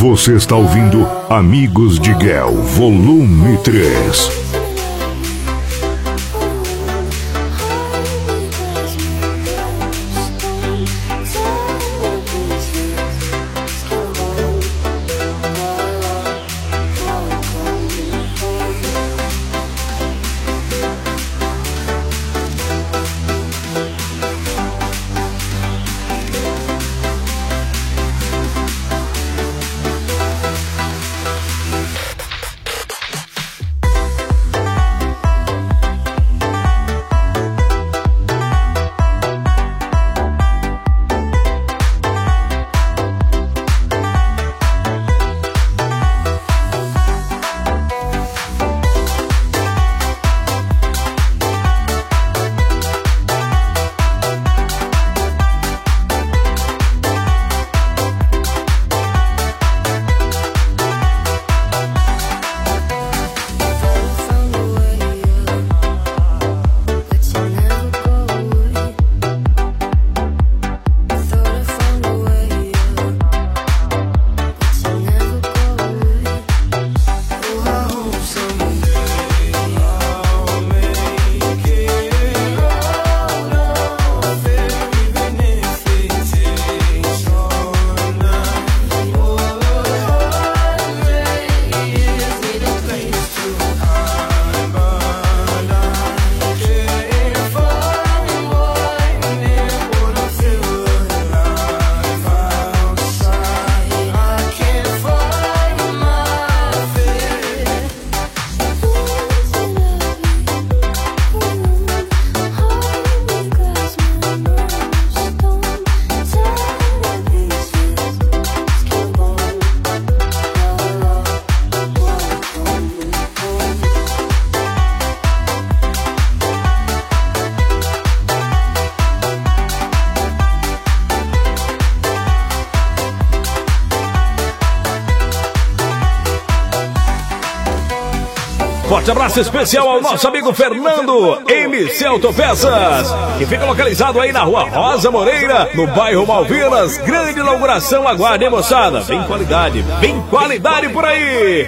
Você está ouvindo Amigos de Guel, volume 3. Forte abraço especial ao nosso amigo Fernando MC Autopeças, que fica localizado aí na rua Rosa Moreira, no bairro Malvinas. Grande inauguração, aguarde, moçada. Bem qualidade por aí.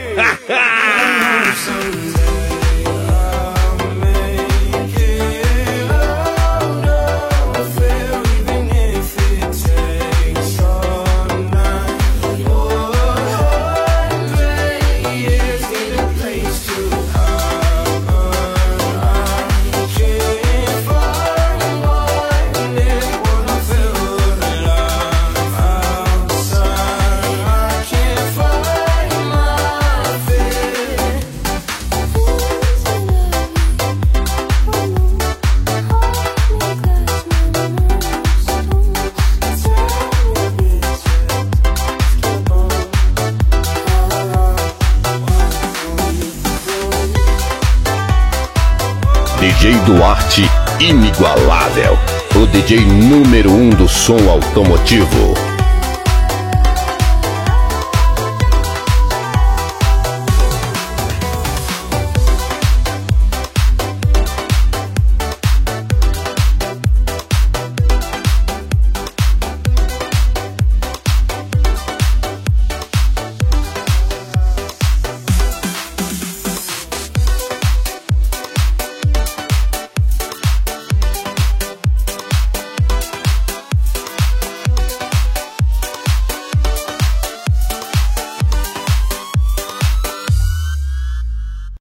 DJ Duarte, inigualável, o DJ número 1 do som automotivo.